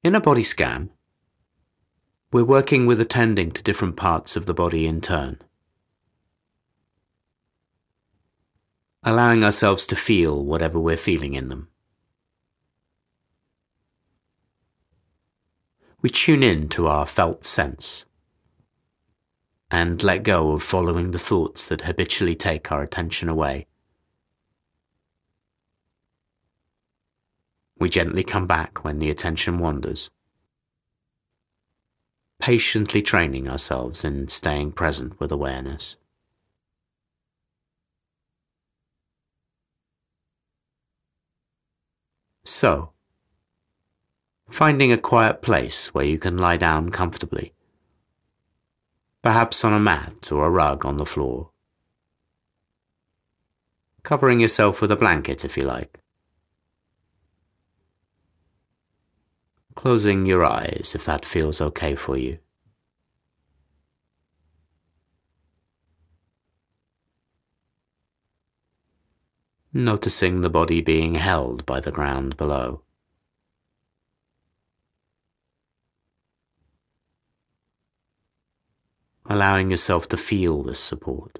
In a body scan, we're working with attending to different parts of the body in turn, allowing ourselves to feel whatever we're feeling in them. We tune in to our felt sense and let go of following the thoughts that habitually take our attention away. We gently come back when the attention wanders, patiently training ourselves in staying present with awareness. So, finding a quiet place where you can lie down comfortably, perhaps on a mat or a rug on the floor, covering yourself with a blanket if you like. Closing your eyes if that feels okay for you. Noticing the body being held by the ground below. Allowing yourself to feel this support.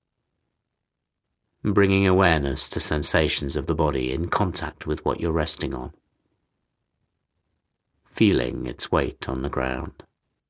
Bringing awareness to sensations of the body in contact with what you're resting on. Feeling its weight on the ground.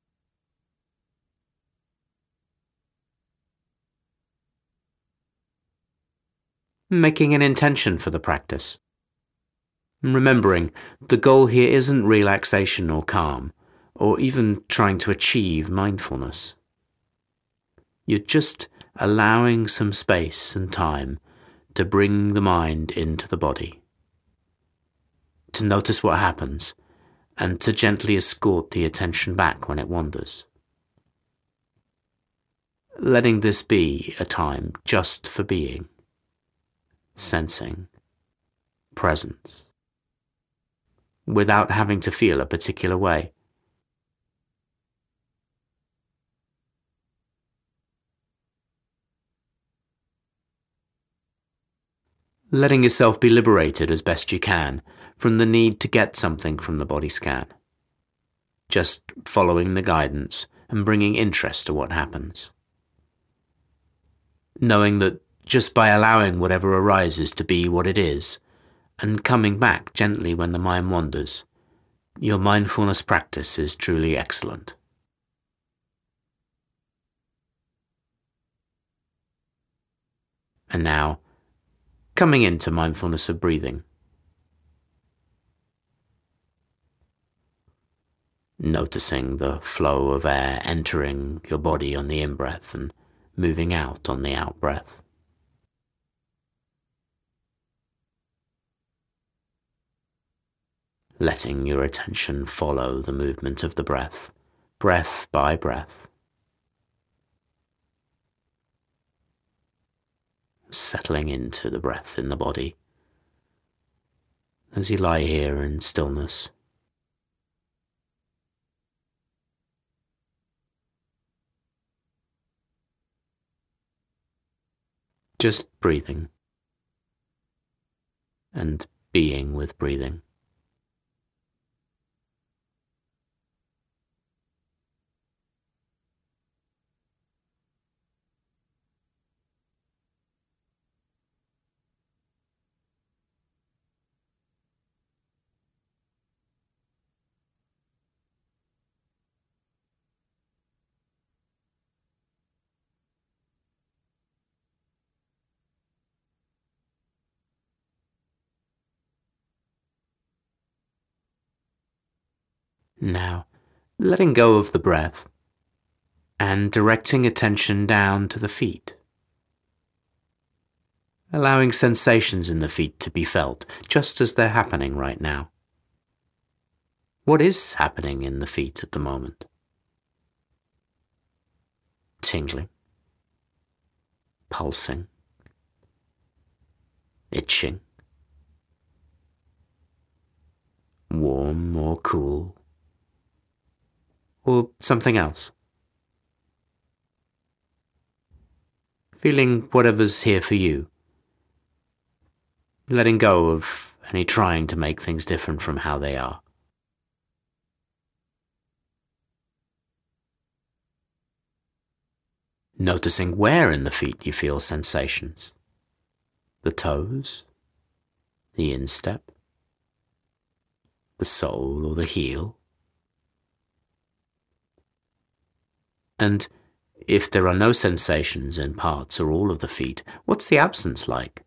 Making an intention for the practice. Remembering the goal here isn't relaxation or calm, or even trying to achieve mindfulness. You're just allowing some space and time to bring the mind into the body, to notice what happens, and to gently escort the attention back when it wanders. Letting this be a time just for being, sensing, presence, without having to feel a particular way. Letting yourself be liberated as best you can from the need to get something from the body scan. Just following the guidance and bringing interest to what happens. Knowing that just by allowing whatever arises to be what it is, and coming back gently when the mind wanders, your mindfulness practice is truly excellent. And now, coming into mindfulness of breathing. Noticing the flow of air entering your body on the in-breath and moving out on the out-breath. Letting your attention follow the movement of the breath, breath by breath. Settling into the breath in the body as you lie here in stillness. Just breathing and being with breathing. Now, letting go of the breath and directing attention down to the feet. Allowing sensations in the feet to be felt just as they're happening right now. What is happening in the feet at the moment? Tingling, pulsing, itching, warm or cool, or something else. Feeling whatever's here for you. Letting go of any trying to make things different from how they are. Noticing where in the feet you feel sensations. The toes, the instep, the sole or the heel. And if there are no sensations in parts or all of the feet, what's the absence like?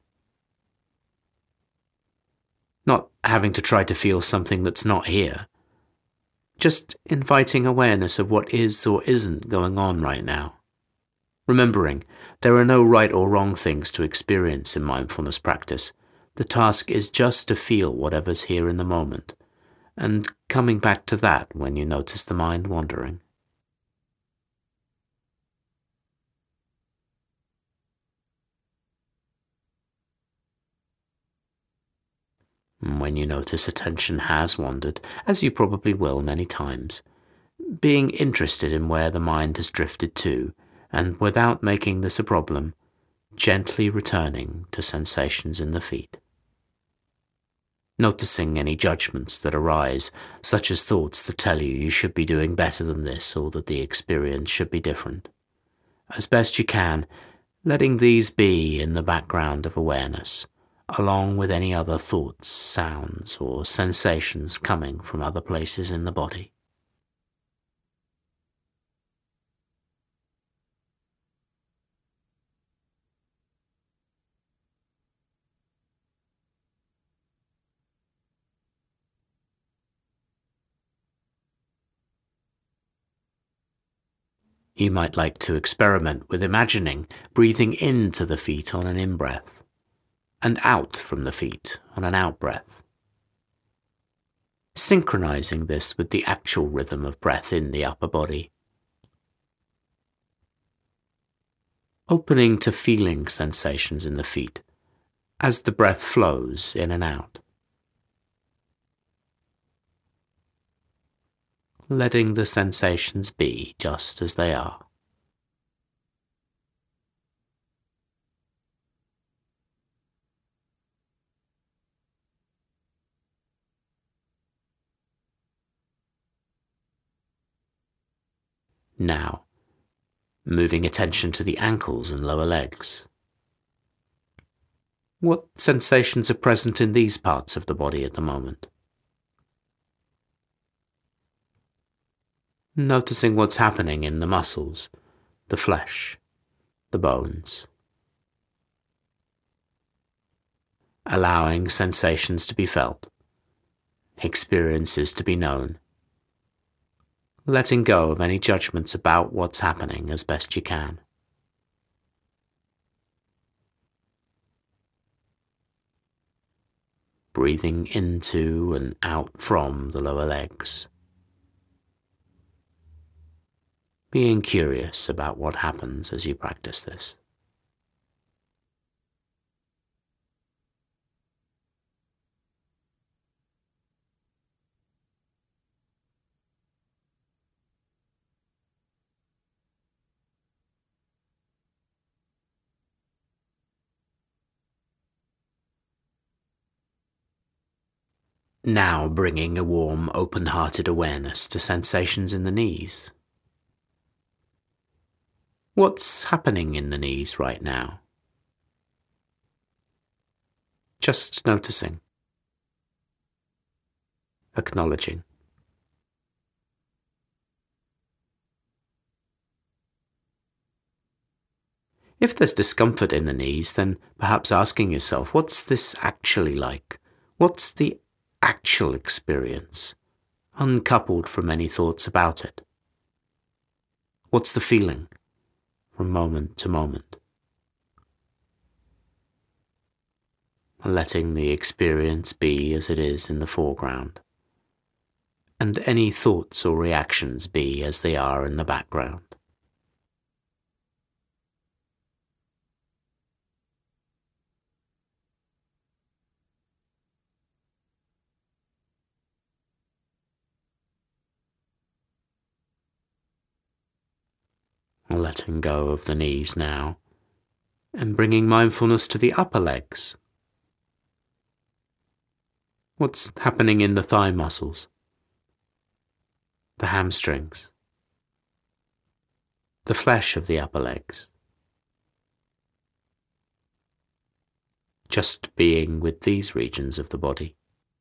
Not having to try to feel something that's not here. Just inviting awareness of what is or isn't going on right now. Remembering, there are no right or wrong things to experience in mindfulness practice. The task is just to feel whatever's here in the moment, and coming back to that when you notice the mind wandering. When you notice attention has wandered, as you probably will many times, being interested in where the mind has drifted to, and without making this a problem, gently returning to sensations in the feet. Noticing any judgments that arise, such as thoughts that tell you should be doing better than this or that the experience should be different. As best you can, letting these be in the background of awareness, along with any other thoughts, sounds, or sensations coming from other places in the body. You might like to experiment with imagining breathing into the feet on an in-breath and out from the feet on an out-breath. Synchronizing this with the actual rhythm of breath in the upper body. Opening to feeling sensations in the feet as the breath flows in and out. Letting the sensations be just as they are. Now, moving attention to the ankles and lower legs. What sensations are present in these parts of the body at the moment? Noticing what's happening in the muscles, the flesh, the bones. Allowing sensations to be felt, experiences to be known. Letting go of any judgments about what's happening as best you can. Breathing into and out from the lower legs. Being curious about what happens as you practice this. Now bringing a warm, open-hearted awareness to sensations in the knees. What's happening in the knees right now? Just noticing. Acknowledging. If there's discomfort in the knees, then perhaps asking yourself, what's this actually like? What's the actual experience, uncoupled from any thoughts about it? What's the feeling from moment to moment? Letting the experience be as it is in the foreground, and any thoughts or reactions be as they are in the background. Letting go of the knees now, and bringing mindfulness to the upper legs. What's happening in the thigh muscles, the hamstrings, the flesh of the upper legs. Just being with these regions of the body.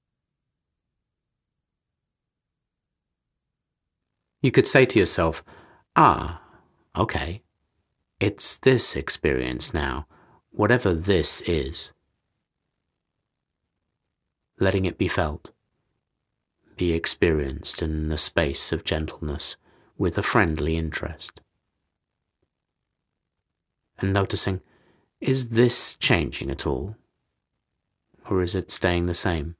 You could say to yourself, okay, it's this experience now, whatever this is. Letting it be felt, be experienced in a space of gentleness with a friendly interest. And noticing, is this changing at all? Or is it staying the same?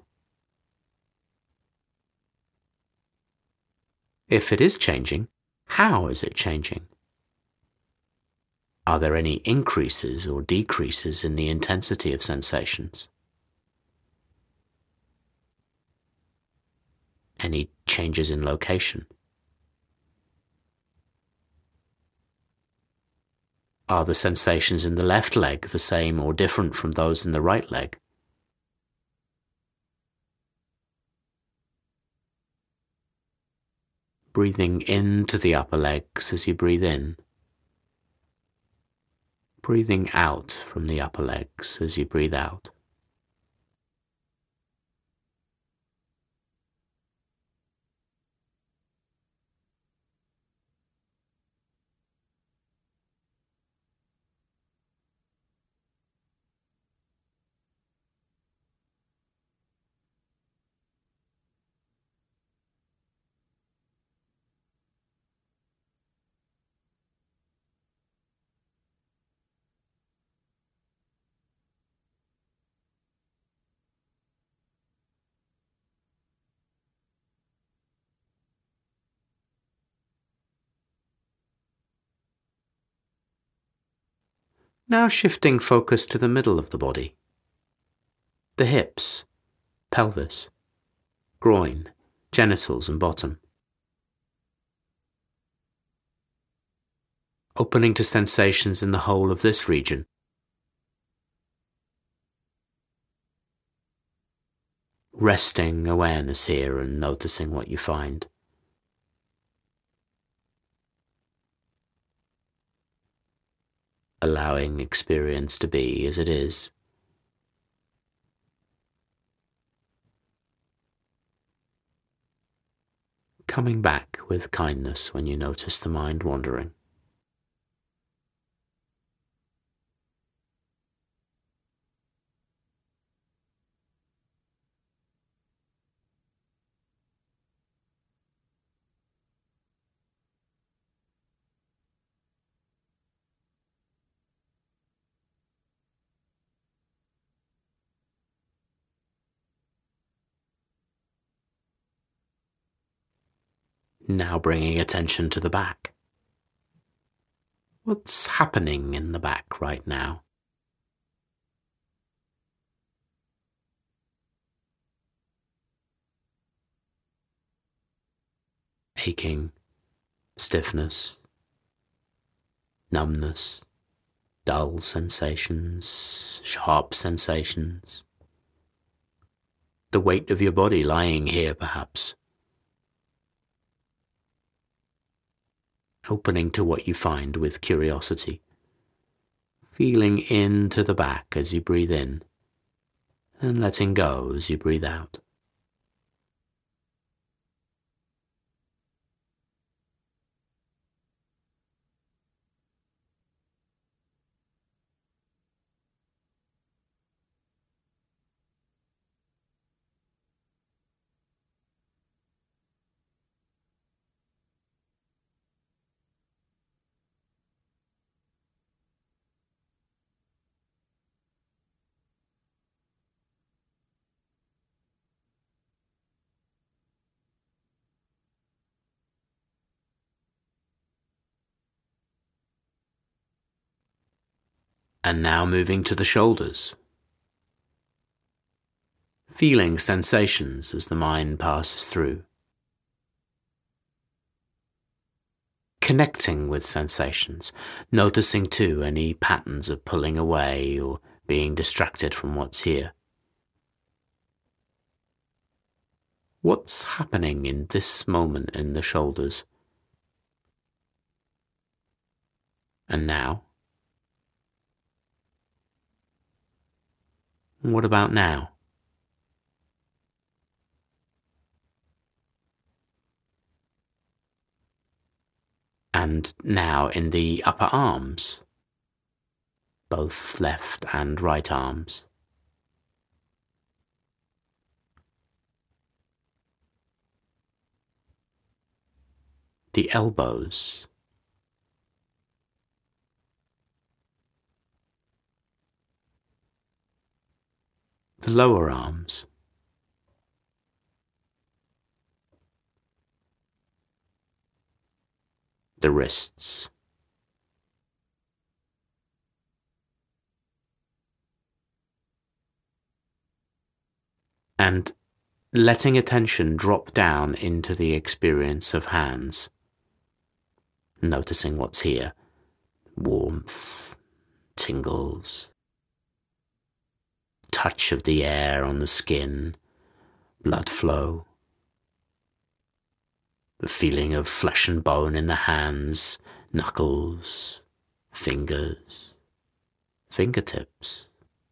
If it is changing, how is it changing? Are there any increases or decreases in the intensity of sensations? Any changes in location? Are the sensations in the left leg the same or different from those in the right leg? Breathing into the upper legs as you breathe in. Breathing out from the upper legs as you breathe out. Now shifting focus to the middle of the body. The hips, pelvis, groin, genitals and bottom. Opening to sensations in the whole of this region. Resting awareness here and noticing what you find. Allowing experience to be as it is. Coming back with kindness when you notice the mind wandering. Now bringing attention to the back. What's happening in the back right now? Aching, stiffness, numbness, dull sensations, sharp sensations. The weight of your body lying here perhaps. Opening to what you find with curiosity. Feeling into the back as you breathe in, and letting go as you breathe out. And now moving to the shoulders. Feeling sensations as the mind passes through. Connecting with sensations, noticing too any patterns of pulling away or being distracted from what's here. What's happening in this moment in the shoulders? And now? What about now? And now in the upper arms, both left and right arms. The elbows. The lower arms. The wrists. And letting attention drop down into the experience of hands. Noticing what's here. Warmth, tingles, touch of the air on the skin, blood flow, the feeling of flesh and bone in the hands, knuckles, fingers, fingertips.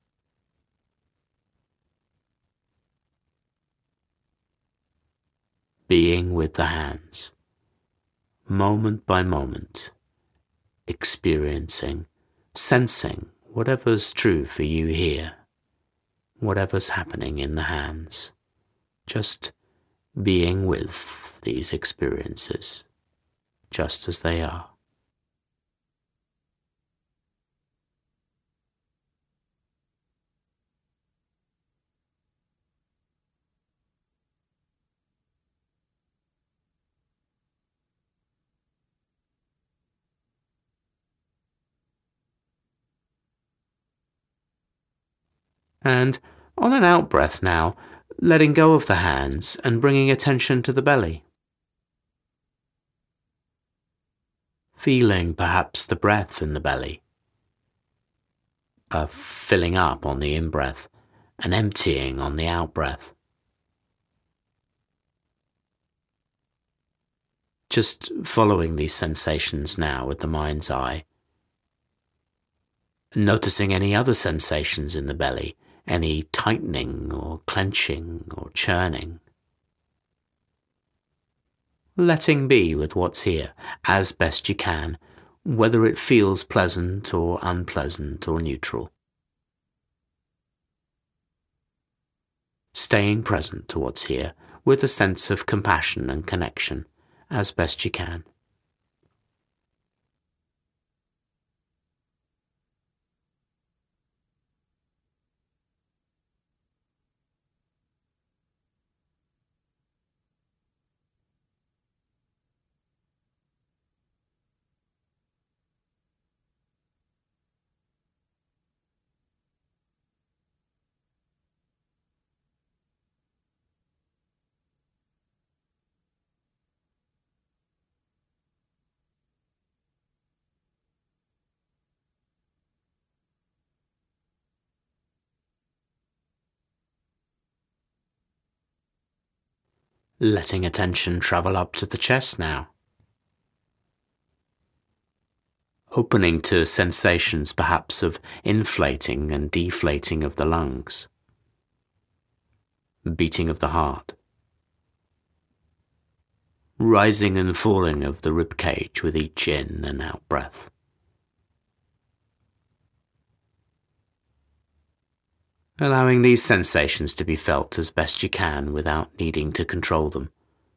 Being with the hands, moment by moment, experiencing, sensing whatever's true for you here, whatever's happening in the hands, just being with these experiences, just as they are. And on an out-breath now, letting go of the hands and bringing attention to the belly. Feeling perhaps the breath in the belly. A filling up on the in-breath, an emptying on the out-breath. Just following these sensations now with the mind's eye. Noticing any other sensations in the belly, any tightening or clenching or churning. Letting be with what's here as best you can, whether it feels pleasant or unpleasant or neutral. Staying present to what's here with a sense of compassion and connection as best you can. Letting attention travel up to the chest now. Opening to sensations perhaps of inflating and deflating of the lungs, beating of the heart, rising and falling of the rib cage with each in and out breath. Allowing these sensations to be felt as best you can without needing to control them.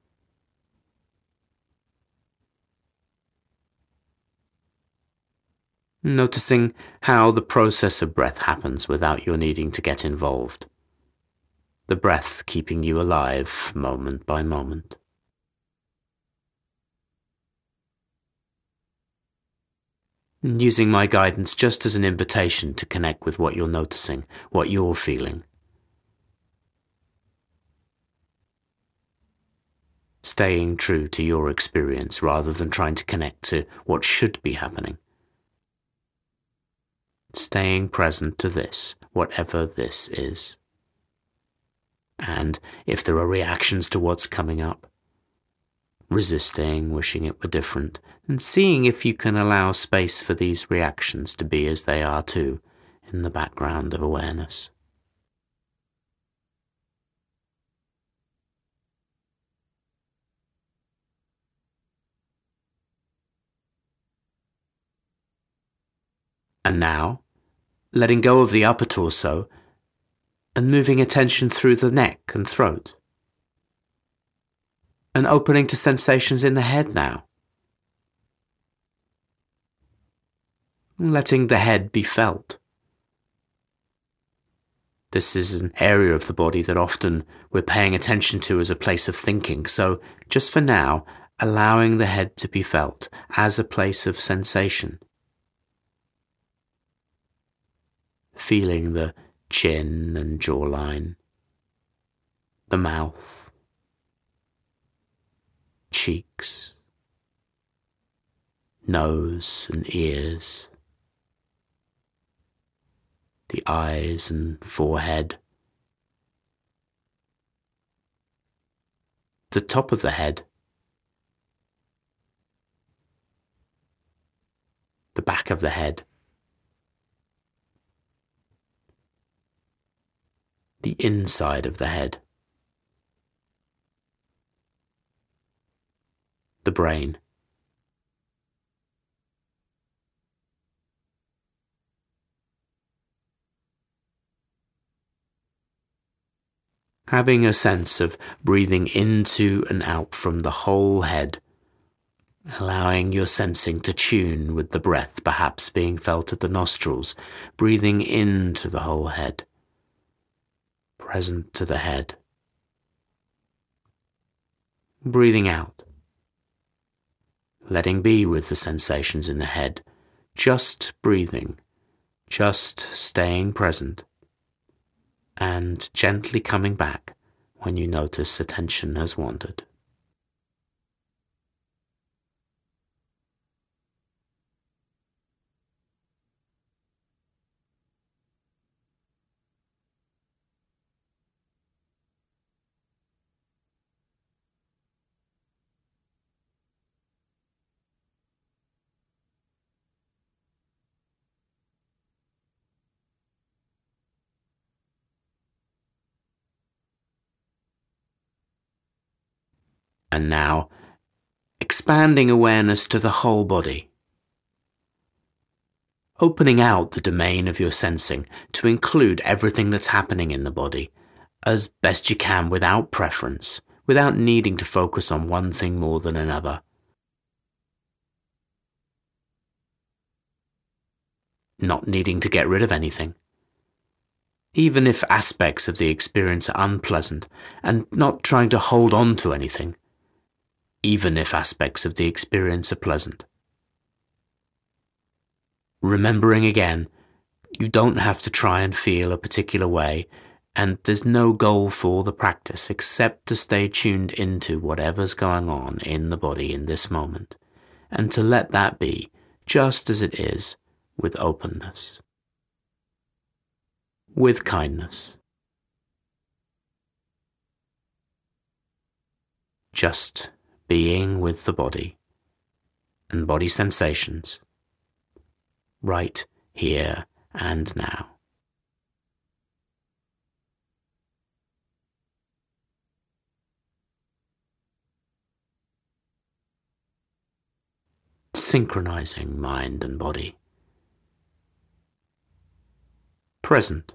Noticing how the process of breath happens without your needing to get involved. The breath keeping you alive moment by moment. And using my guidance just as an invitation to connect with what you're noticing, what you're feeling. Staying true to your experience rather than trying to connect to what should be happening. Staying present to this, whatever this is. And if there are reactions to what's coming up, resisting, wishing it were different, and seeing if you can allow space for these reactions to be as they are too, in the background of awareness. And now, letting go of the upper torso and moving attention through the neck and throat. And opening to sensations in the head now. Letting the head be felt. This is an area of the body that often we're paying attention to as a place of thinking, so just for now, allowing the head to be felt as a place of sensation. Feeling the chin and jawline, the mouth, cheeks, nose and ears, the eyes and forehead, the top of the head, the back of the head, the inside of the head, the brain. Having a sense of breathing into and out from the whole head, allowing your sensing to tune with the breath perhaps being felt at the nostrils, breathing into the whole head, present to the head. Breathing out, letting be with the sensations in the head, just breathing, just staying present, and gently coming back when you notice attention has wandered. And now, expanding awareness to the whole body. Opening out the domain of your sensing to include everything that's happening in the body, as best you can without preference, without needing to focus on one thing more than another. Not needing to get rid of anything. Even if aspects of the experience are unpleasant, and not trying to hold on to anything. Even if aspects of the experience are pleasant. Remembering again, you don't have to try and feel a particular way, and there's no goal for the practice except to stay tuned into whatever's going on in the body in this moment, and to let that be just as it is, with openness, with kindness. Just being with the body and body sensations, right here and now. Synchronizing mind and body. Present.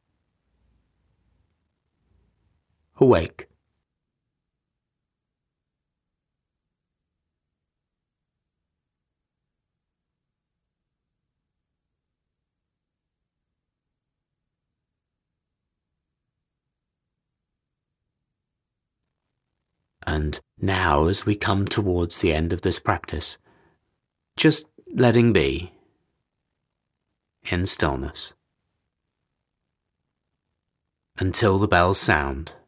Awake. And now, as we come towards the end of this practice, just letting be in stillness until the bells sound.